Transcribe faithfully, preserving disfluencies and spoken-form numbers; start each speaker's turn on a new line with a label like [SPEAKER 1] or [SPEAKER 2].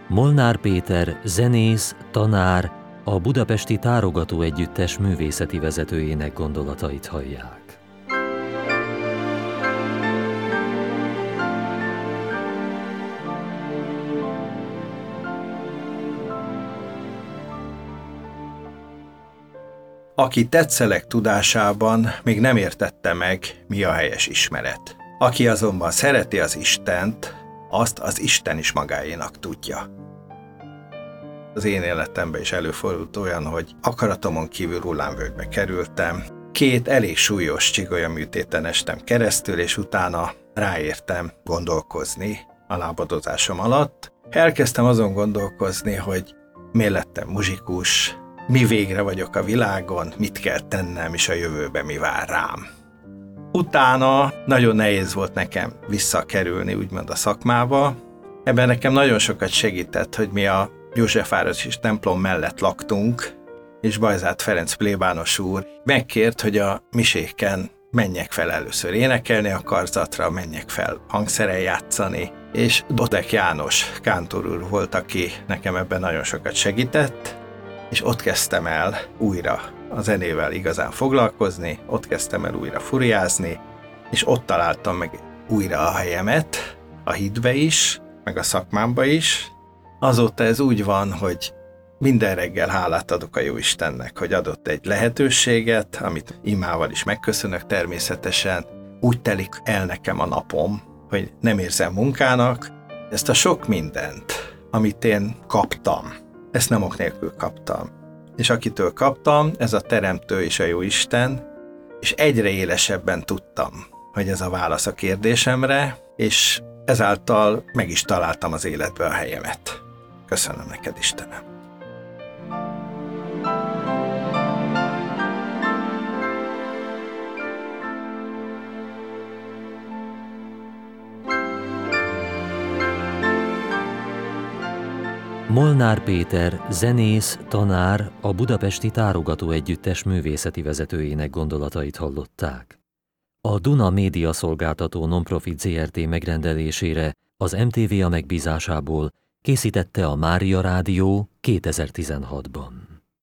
[SPEAKER 1] Molnár Péter, zenész, tanár, a Budapesti Tárogató Együttes művészeti vezetőjének gondolatait hallják.
[SPEAKER 2] Aki tetszelek tudásában még nem értette meg, mi a helyes ismeret. Aki azonban szereti az Istent, azt az Isten is magáénak tudja. Az én életemben is előfordult olyan, hogy akaratomon kívül hullámvölgybe kerültem. Két elég súlyos csigolyaműtéten estem keresztül, és utána ráértem gondolkozni a lábadozásom alatt. Elkezdtem azon gondolkozni, hogy miért lettem muzsikus, mi végre vagyok a világon, mit kell tennem, és a jövőben mi vár rám. Utána nagyon nehéz volt nekem visszakerülni, úgymond a szakmába. Ebben nekem nagyon sokat segített, hogy mi a Józsefvárosi templom mellett laktunk, és Bajzát Ferenc plébános úr megkért, hogy a miséken menjek fel először énekelni a karzatra, menjek fel hangszeren játszani, és Dodek János kántor úr volt, aki nekem ebben nagyon sokat segített, és ott kezdtem el újra a zenével igazán foglalkozni, ott kezdtem el újra furiázni, és ott találtam meg újra a helyemet, a hitbe is, meg a szakmámba is. Azóta ez úgy van, hogy minden reggel hálát adok a Jóistennek, hogy adott egy lehetőséget, amit imával is megköszönök természetesen. Úgy telik el nekem a napom, hogy nem érzem munkának. Ezt a sok mindent, amit én kaptam, ezt nem ok nélkül kaptam. És akitől kaptam, ez a Teremtő és a Jóisten, és egyre élesebben tudtam, hogy ez a válasz a kérdésemre, és ezáltal meg is találtam az életbe a helyemet. Köszönöm neked, Istenem!
[SPEAKER 1] Molnár Péter, zenész, tanár, a Budapesti Tárogató Együttes művészeti vezetőjének gondolatait hallották. A Duna Média Szolgáltató Nonprofit zé er té megrendelésére az em té vé a megbízásából készítette a Mária Rádió kétezer-tizenhatban.